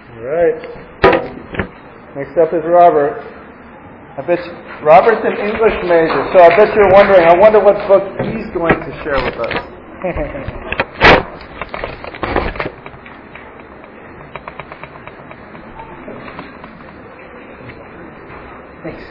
All right. Next up is Robert. Robert's an English major, so I bet you're wondering, I wonder what book he's going to share with us. Thanks.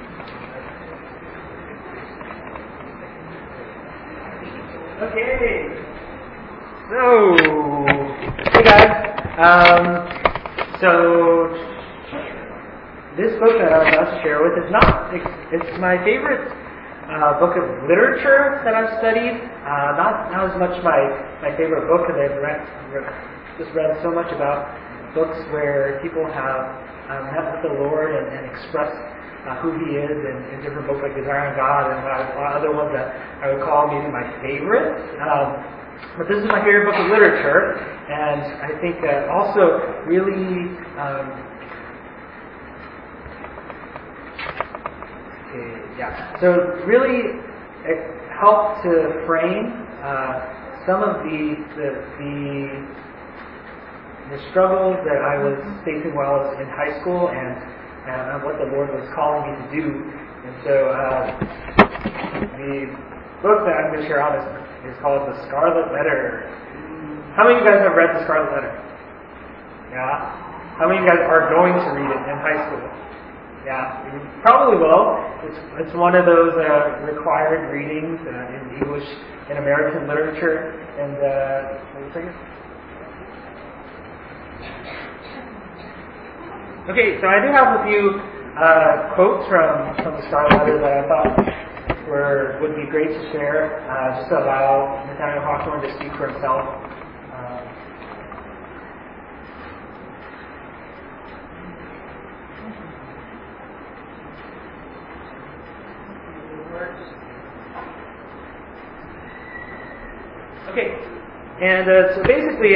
Okay. So, hey guys. So this book that I'm about to share with is it's my favorite book of literature that I've studied. Not as much my favorite book, because I've read so much about books where people have met with the Lord and expressed who He is in different books like Desiring God, and a lot of other ones that I would call maybe my favorite. But this is my favorite book of literature, and I think that also really so really it helped to frame some of the struggles that I was facing while I was in high school, and what the Lord was calling me to do. And so the book that I'm going to share on is called The Scarlet Letter. How many of you guys have read The Scarlet Letter? Yeah? How many of you guys are going to read it in high school? Yeah, you probably will. It's one of those required readings in English and American literature. And wait a second. Okay, so I do have a few quotes from the Scarlet Letter that I thought would be great to share. Just to allow Nathaniel Hawthorne to speak for himself. Okay, and so basically,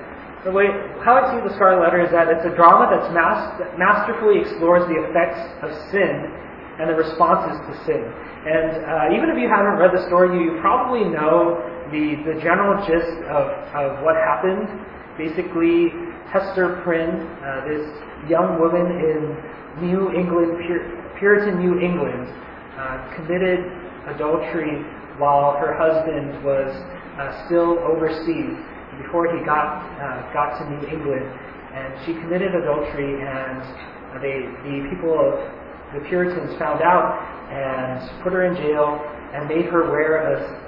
how I see the Scarlet Letter is that it's a drama that masterfully explores the effects of sin and the responses to sin. And even if you haven't read the story, you probably know the general gist of what happened. Basically, Hester Prynne, this young woman in New England, Puritan New England, committed adultery while her husband was still overseas before he got to New England, and she committed adultery, and the people of the Puritans found out and put her in jail and made her wear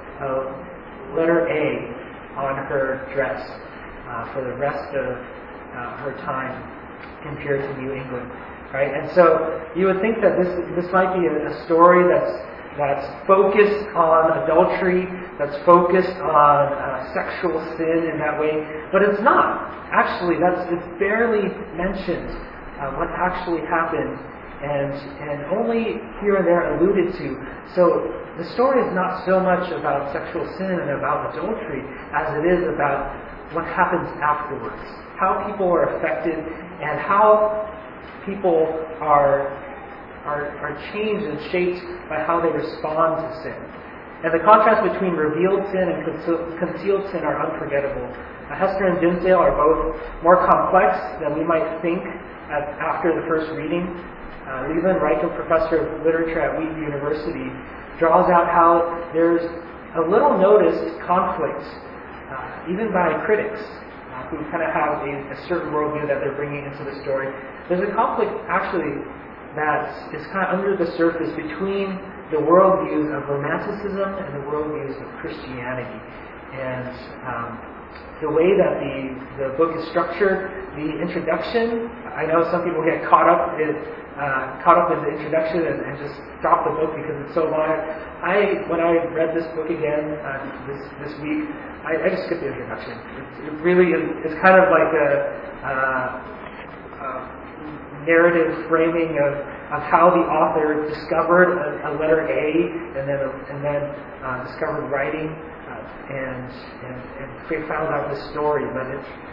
a letter A on her dress for the rest of her time in Puritan New England, right? And so you would think that this might be a story that's focused on adultery, that's focused on sexual sin in that way, but it's not. Actually, it's barely mentioned what actually happened, and only here and there alluded to. So the story is not so much about sexual sin and about adultery as it is about what happens afterwards, how people are affected, and how people are changed and shaped by how they respond to sin. And the contrast between revealed sin and concealed sin are unforgettable. Hester and Dimmesdale are both more complex than we might think after the first reading. Leland Rycombe, professor of literature at Wheaton University, draws out how there's a little noticed conflict, even by critics who kind of have a certain worldview that they're bringing into the story. There's a conflict actually that is kind of under the surface between the worldviews of Romanticism and the worldviews of Christianity. And the way that the book is structured, the introduction, I know some people get caught up in the introduction and just drop the book because it's so long. When I read this book again this week, I just skipped the introduction. It really is kind of like a narrative framing of how the author discovered a letter A and then discovered writing and found out the story. But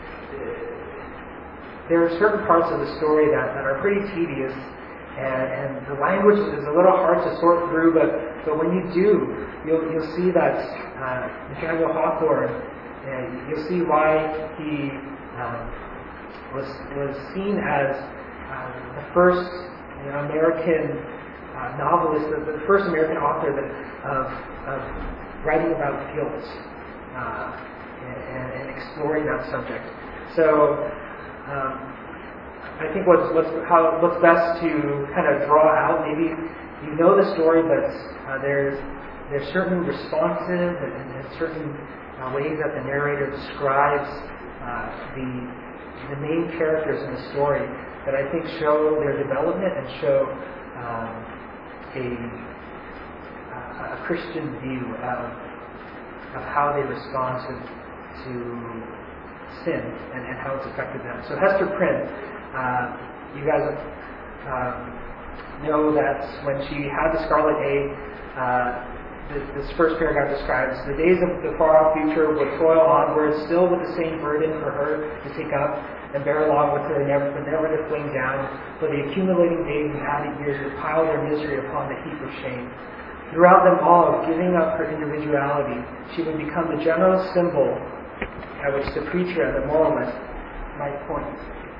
there are certain parts of the story that are pretty tedious, and the language is a little hard to sort through. But when you do, you'll see that Nathaniel Hawthorne, you'll see why he was seen as the first American novelist, the first American author of writing about guilt and exploring that subject. So I think what's best to kind of draw out, maybe you know the story, but there's certain responsive and certain ways that the narrator describes the main characters in the story that I think show their development and show a Christian view of how they respond to sin and how it's affected them. So Hester Prynne, you guys know that when she had the scarlet A, this first paragraph describes the days of the far-off future would toil onwards, still with the same burden for her to take up and bear along with her, never to fling down. For the accumulating days and added years would pile their misery upon the heap of shame. Throughout them all, giving up her individuality, she would become the general symbol at which the preacher and the moralist might point.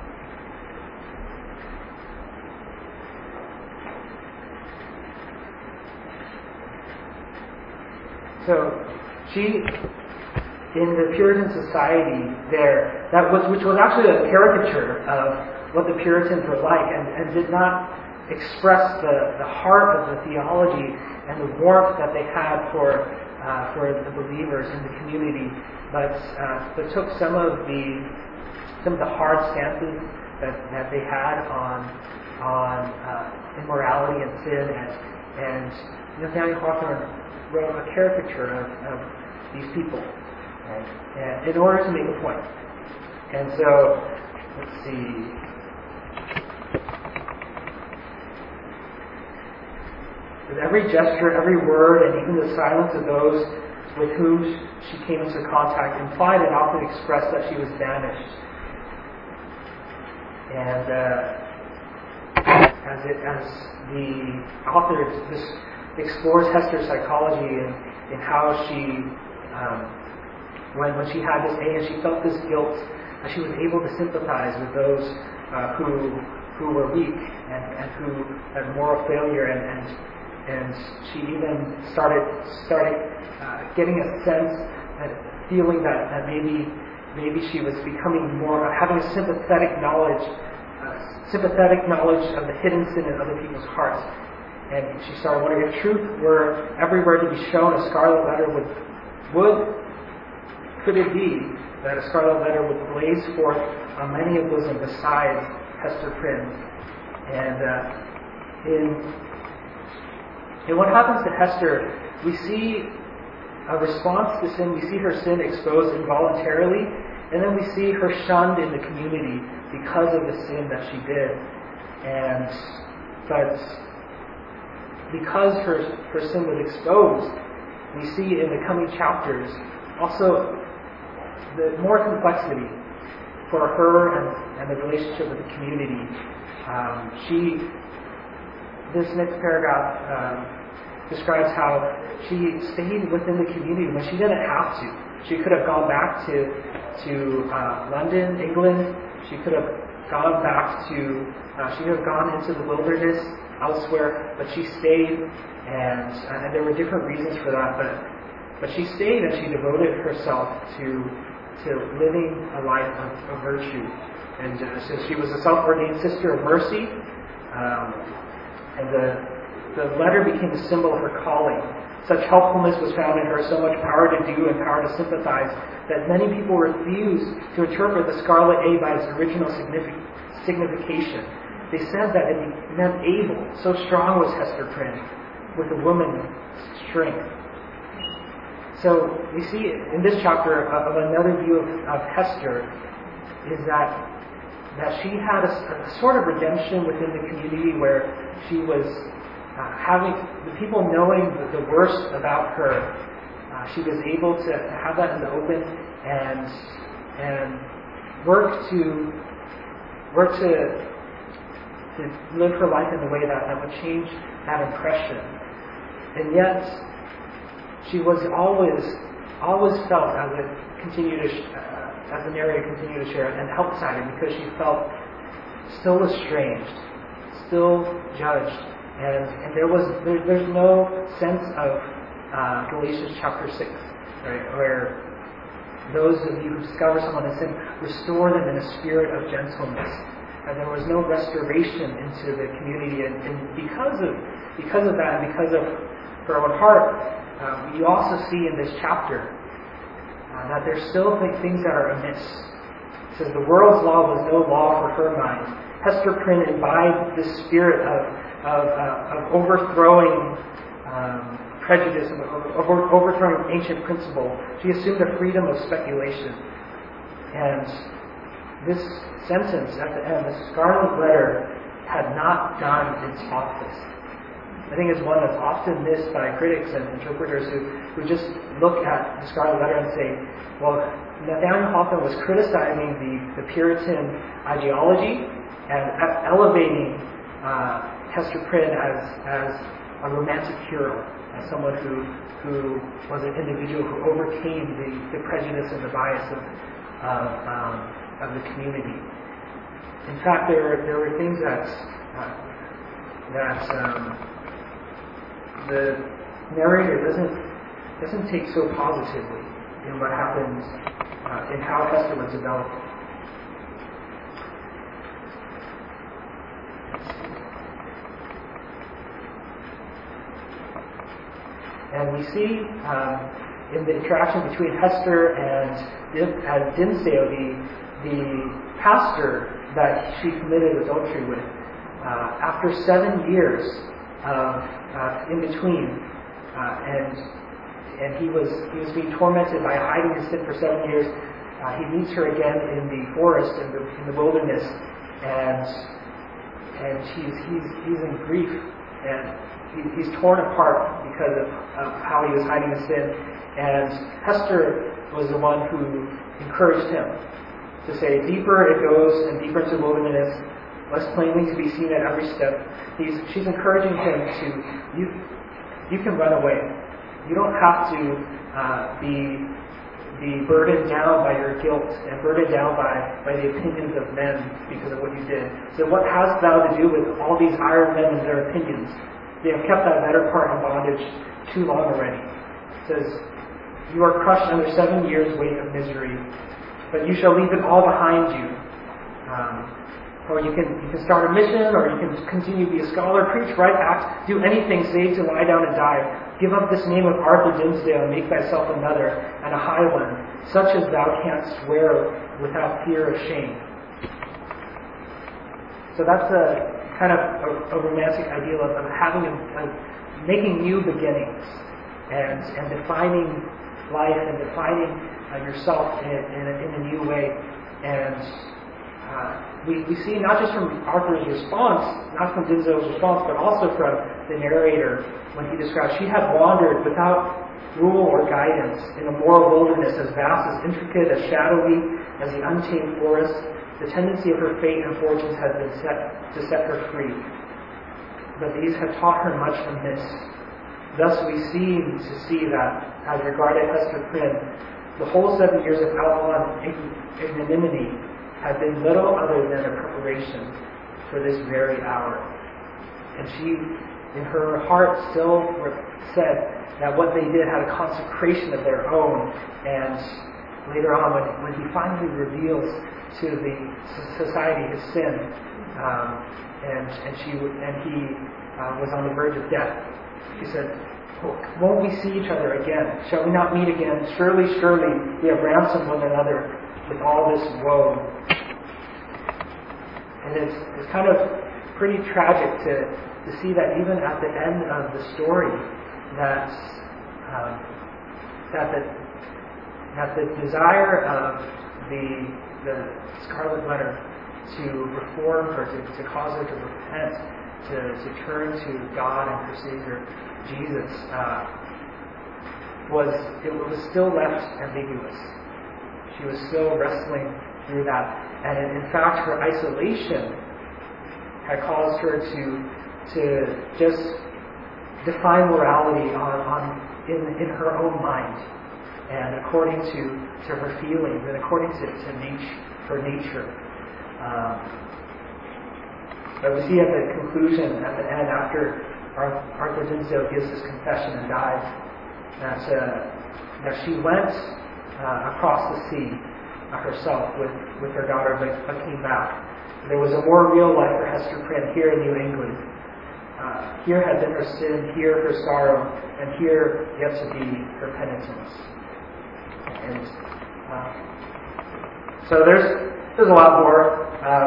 So she, in the Puritan society there, which was actually a caricature of what the Puritans were like, and did not express the heart of the theology and the warmth that they had for the believers in the community, but took some of the hard stances that they had on immorality and sin, and Nathaniel Hawthorne wrote a caricature of these people, right? And in order to make a point. And so, let's see. With every gesture, every word, and even the silence of those with whom she came into contact implied and often expressed that she was banished. And as the author explores Hester's psychology and how she, when she had this A and she felt this guilt, she was able to sympathize with those who were weak and who had moral failure, and she even started getting a sense, feeling that maybe she was becoming more, having a sympathetic knowledge of the hidden sin in other people's hearts. And she started wondering if truth were everywhere to be shown, a scarlet letter could it be that a scarlet letter would blaze forth on many a bosom besides Hester Prynne? And in what happens to Hester, we see a response to sin. We see her sin exposed involuntarily, and then we see her shunned in the community because of the sin that she did. But because her sin was exposed, we see in the coming chapters also the more complexity for her and the relationship with the community. This next paragraph describes how she stayed within the community when she didn't have to. She could have gone back to London, England. She could have gone back she could have gone into the wilderness elsewhere, but she stayed, and there were different reasons for that, but she stayed and she devoted herself to living a life of virtue. And so she was a self-ordained Sister of Mercy, and the letter became a symbol of her calling. Such helpfulness was found in her, so much power to do and power to sympathize, that many people refused to interpret the scarlet A by its original signification. They said that it meant able. So strong was Hester Prynne, with a woman's strength. So we see in this chapter of another view of Hester is that she had a sort of redemption within the community where she was having the people knowing the worst about her. She was able to have that in the open and work to live her life in a way that would change that impression. And yet, she was always always felt as it continued to, as the narrator continued to share, and outside because she felt still estranged, still judged, and there's no sense of Galatians chapter 6, right, where those of you who discover someone in sin, restore them in a spirit of gentleness. And there was no restoration into the community, and because of that, and because of her own heart, you also see in this chapter that there's still things that are amiss. It says the world's law was no law for her mind. Hester Prynne imbibed this spirit of overthrowing prejudice and overthrowing ancient principle. She assumed a freedom of speculation. And this sentence at the end, the Scarlet Letter, had not done its office. I think it's one that's often missed by critics and interpreters who just look at the Scarlet Letter and say, well, Nathaniel Hawthorne was criticizing the Puritan ideology and elevating Hester Prynne as a romantic hero, as someone who was an individual who overcame the prejudice and the bias of the community. In fact, there were things that the narrator doesn't take so positively in what happens in how Hester was developed. And we see in the interaction between Hester and Dimmesdale, the pastor that she committed adultery with, after 7 years in between, and he was being tormented by hiding his sin for 7 years. He meets her again in the forest, in the wilderness, and he's in grief, and he's torn apart because of how he was hiding his sin. And Hester was the one who encouraged him to say, deeper it goes and deeper into the wilderness, less plainly to be seen at every step. She's encouraging him to, you can run away. You don't have to be burdened down by your guilt and burdened down by the opinions of men because of what you did. So what hast thou to do with all these iron men and their opinions? They have kept that better part in bondage too long already. It says, you are crushed under 7 years' weight of misery, but you shall leave it all behind you. Or you can start a mission, or you can continue to be a scholar, preach, write, act, do anything save to lie down and die. Give up this name of Arthur Dimmesdale and make thyself another, and a high one, such as thou canst swear without fear of shame. So that's a kind of a romantic ideal of having making new beginnings and defining life and defining yourself in a new way. And we see not just from Arthur's response, not from Dimmesdale's response, but also from the narrator when he describes she had wandered without rule or guidance in a moral wilderness as vast, as intricate, as shadowy as the untamed forest. The tendency of her fate and fortunes had been set her free, but these had taught her much amiss. Thus we seem to see that, as regarded Hester Prynne, the whole 7 years of outlaw ignominy had been little other than a preparation for this very hour. And she, in her heart, still said that what they did had a consecration of their own. And later on, when he finally reveals to the society his sin, and he was on the verge of death, she said, won't we see each other again? Shall we not meet again? Surely, surely, we have ransomed one another with all this woe. And it's kind of pretty tragic to see that even at the end of the story, that the desire of the Scarlet Letter to reform her, to cause her to repent, to turn to God and her Savior Jesus, was still left ambiguous. She was still wrestling through that. And in fact, her isolation had caused her to just define morality in her own mind. and according to her feelings and according to her nature. But we see at the conclusion, at the end, after Arthur Dimmesdale gives his confession and dies, that she went across the sea herself with her daughter, but came back. There was a more real life for Hester Prynne here in New England. Here had been her sin, here her sorrow, and here yet to be her penitence. And so there's a lot more,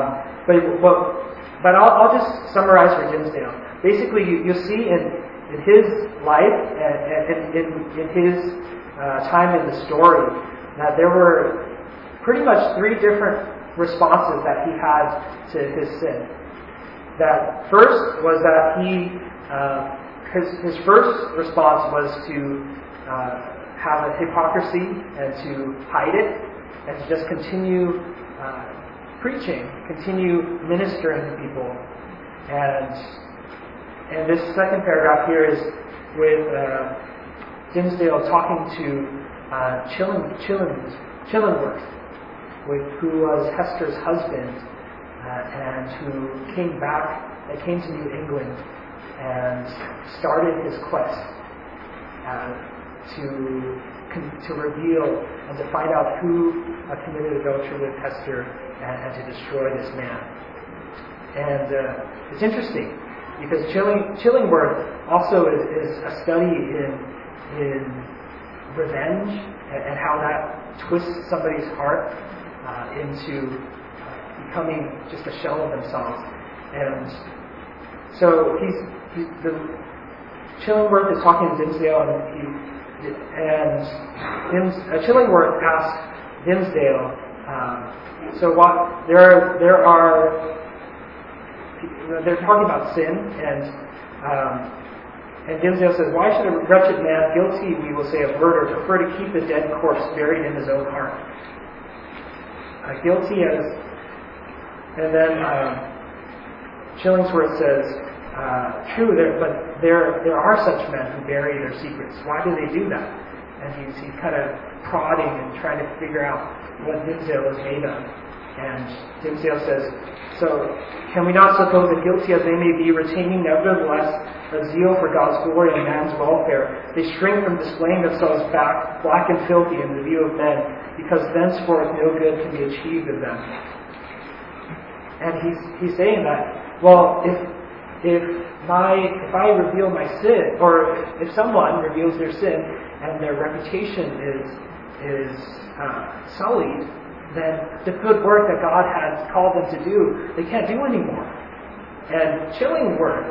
but I'll just summarize for Dimmesdale. Basically, you see in his life and in his time in the story that there were pretty much three different responses that he had to his sin. That first was that his first response was to have a hypocrisy and to hide it and to just continue preaching, continue ministering to people. And this second paragraph here is with Dimmesdale talking to Chillingworth, who was Hester's husband, and who came to New England and started his quest to reveal and to find out who committed adultery with Hester and to destroy this man. And it's interesting because Chillingworth also is a study in revenge and how that twists somebody's heart into becoming just a shell of themselves. And so Chillingworth is talking to Dimmesdale, and Chillingworth asks Dimmesdale, they're talking about sin, and Dimmesdale says, why should a wretched man, guilty, we will say, of murder, prefer to keep the dead corpse buried in his own heart? Guilty as... And then Chillingsworth says, true, but there are such men who bury their secrets. Why do they do that? And he's kind of prodding and trying to figure out what Dimmesdale is made of. And Dimmesdale says, so can we not suppose that guilty as they may be, retaining nevertheless a zeal for God's glory and man's welfare, they shrink from displaying themselves black and filthy in the view of men, because thenceforth no good can be achieved of them. And he's saying that, well, if I reveal my sin, or if someone reveals their sin and their reputation is sullied, then the good work that God has called them to do, they can't do anymore. And Chillingworth,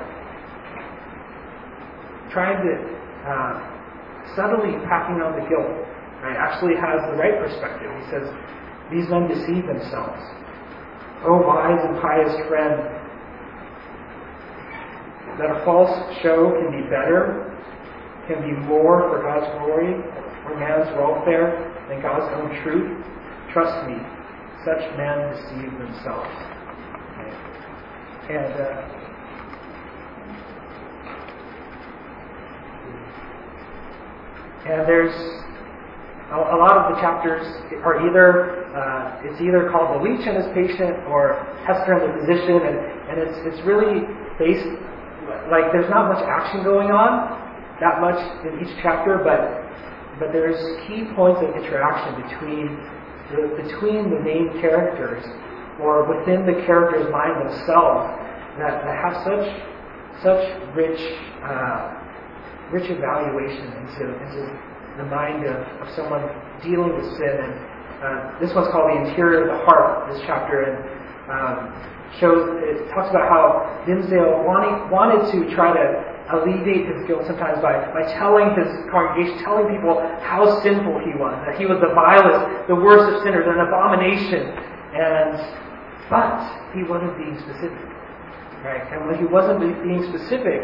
trying to subtly packing on the guilt, right, actually has the right perspective. He says, these men deceive themselves. O wise and pious friend, that a false show can be better, can be more for God's glory or man's welfare than God's own truth. Trust me, such men deceive themselves. Okay. And there's a lot of the chapters are it's either called The Leech and His Patient or Hester and the Physician, and it's really based, like there's not much action going on, that much in each chapter, but there's key points of interaction between the main characters, or within the character's mind themselves, that have such rich evaluation into the mind of someone dealing with sin. And this one's called The Interior of the Heart, this chapter, and it talks about how Dimmesdale wanted to try to alleviate his guilt sometimes by telling his congregation, telling people how sinful he was, that he was the vilest, the worst of sinners, an abomination. But he wasn't being specific, right? And when he wasn't being specific,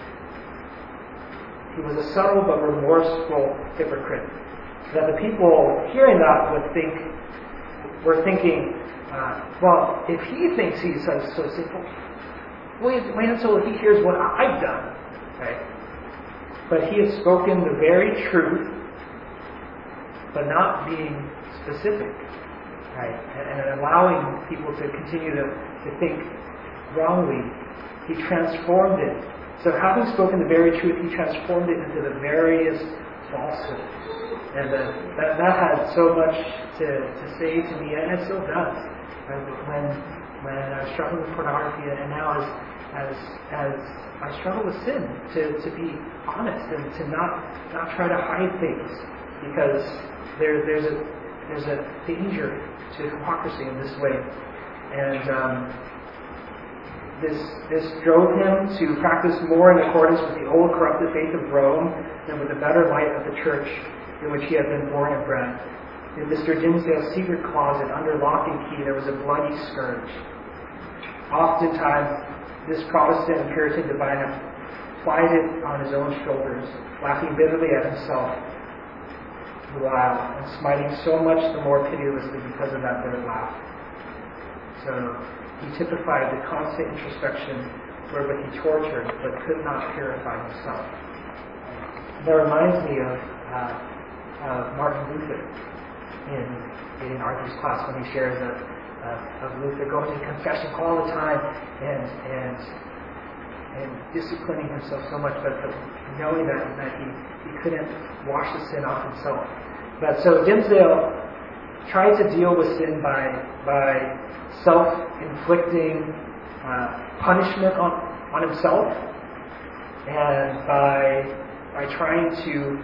he was a subtle but remorseful hypocrite. That the people hearing that were thinking, well, if he thinks he's so sinful, wait until he hears what I've done. Right? But he has spoken the very truth but not being specific, right? And allowing people to continue to think wrongly. He transformed it. So having spoken the very truth, he transformed it into the veriest falsehood. And that had so much to say to me, and it still does. Right? When I was struggling with pornography, and now as I struggle with sin, to be honest and to not try to hide things, because there's a danger to hypocrisy in this way. And this drove him to practice more in accordance with the old corrupted faith of Rome than with the better light of the church in which he had been born and bred. In Mr. Dimmesdale's secret closet, under lock and key, there was a bloody scourge. Oftentimes, this Protestant and Puritan divine applied it on his own shoulders, laughing bitterly at himself the while, and smiting so much the more pitilessly because of that bitter laugh. So he typified the constant introspection wherewith he tortured but could not purify himself. That reminds me of Martin Luther in Arthur's class, when he shares of Luther going to confession all the time and disciplining himself so much, but knowing that he couldn't wash the sin off himself. But so Dimmesdale tried to deal with sin by self-inflicting punishment on himself, and by trying to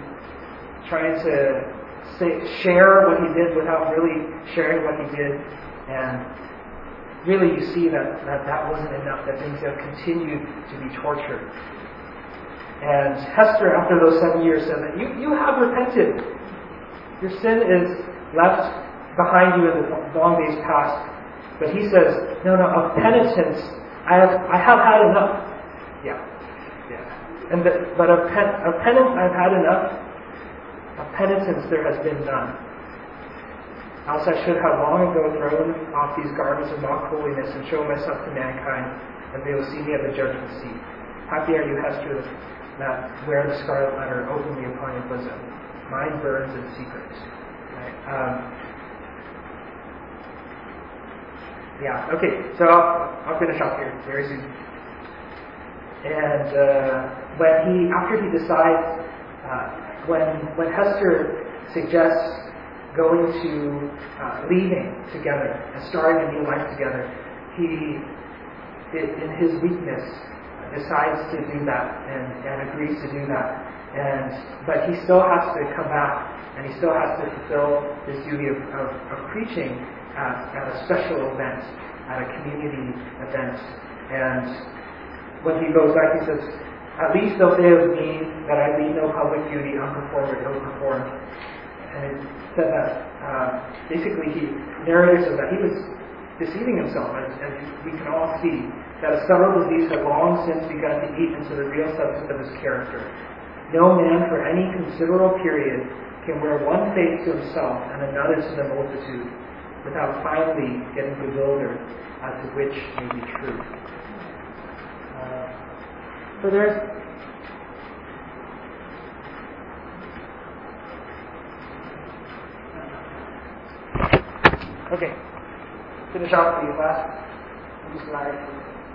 share what he did without really sharing what he did. And really you see that wasn't enough, that Dimmesdale continued to be tortured. And Hester, after those 7 years, said that you have repented. Your sin is left behind you in the long days past. But he says, no, of penitence, I have had enough. Yeah. But of penance, I've had enough. Of penitence, there has been none. Else I should have long ago thrown off these garments of mock holiness and shown myself to mankind, and they will see me at the judgment seat. Happy are you, Hester, that wear the scarlet letter openly upon your bosom. Mine burns in secret. Right? Okay, so I'll finish off here very soon. And after he decides, when Hester suggests going to leaving together and starting a new life together, he, in his weakness, decides to do that and agrees to do that. But he still has to come back, and he still has to fulfill his duty of preaching at a special event, at a community event. And when he goes back, he says, at least they'll say of me that I lead no public duty unperformed or ill-performed. And it said that basically the narrator says that he was deceiving himself, as we can all see, that a subtle disease had long since begun to eat into the real substance of his character. No man for any considerable period can wear one face to himself and another to the multitude, without finally getting bewildered as to which may be true. So there's okay. Finish off the last slide.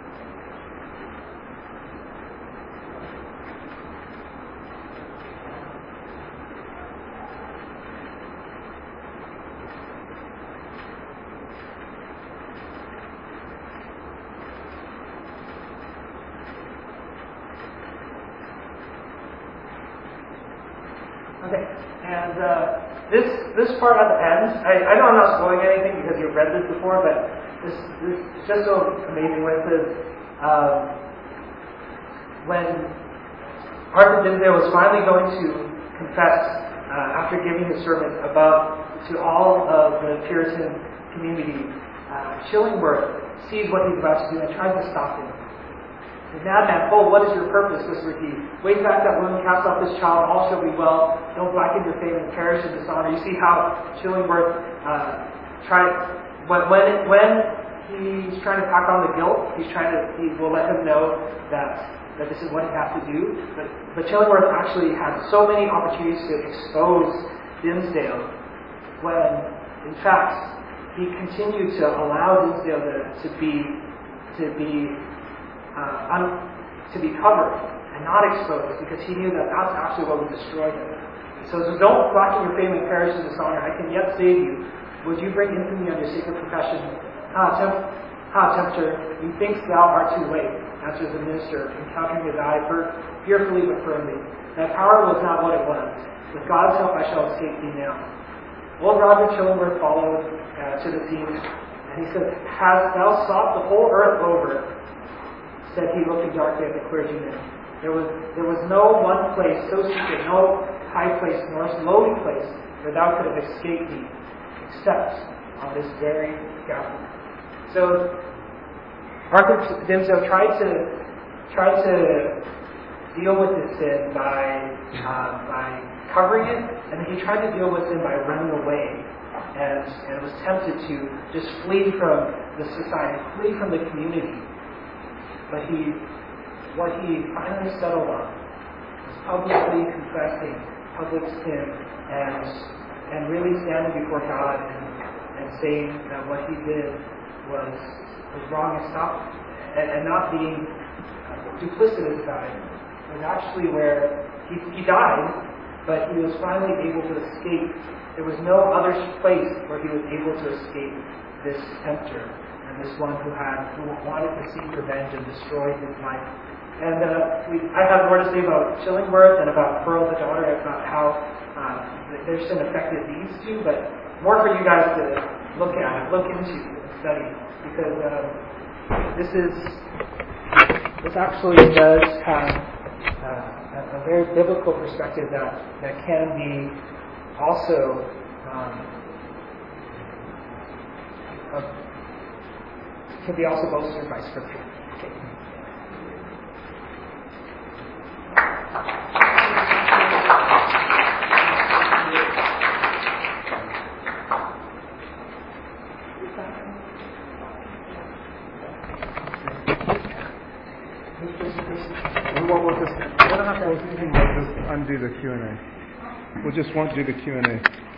Okay, and this part at the end, I know I'm not spoiling anything because you've read this before, but this is just so amazing when it says, when Arthur Dimmesdale was finally going to confess after giving his sermon to all of the Puritan community, Chillingworth sees what he's about to do and tries to stop him. The madman, what is your purpose? Whispered he. Wave back that woman, cast off this child, all shall be well. Don't blacken your fame and perish in dishonor. You see how Chillingworth when he's trying to pack on the guilt, he will let him know that this is what he has to do. But Chillingworth actually had so many opportunities to expose Dimmesdale when, in fact, he continued to allow Dinsdale to be covered and not exposed, because he knew that that's actually what would destroy him. So don't blacken your fame and perish in dishonor. I can yet say to you, would you bring infamy on your sacred profession? Tempter, methinks thou art too late, answers the minister, encountering his eye fearfully but firmly. Thy power was not what it was. With God's help I shall escape thee now. Old Roger Chillingworth followed to the scene, and he said, Hast thou sought the whole earth over? Said he, looking darkly at the clergyman. There was no one place so secret, no high place nor lowly place where thou could have escaped me, except on this very gallery. So Arthur Dimmesdale tried to deal with his sin by covering it, and then he tried to deal with sin by running away, and was tempted to just flee from the society, flee from the community. But what he finally settled on was publicly confessing public sin and really standing before God and saying that what he did was wrong and not being duplicitous about it. It was actually where he died, but he was finally able to escape. There was no other place where he was able to escape this tempter and this one who wanted to seek revenge and destroy his life. And I have more to say about Chillingworth and about Pearl the daughter, about how their sin affected these two, but more for you guys to look into, and study, because this actually does have a very biblical perspective that can be also bolstered by Scripture. Okay. We'll just undo the Q&A. We'll just won't do the Q&A.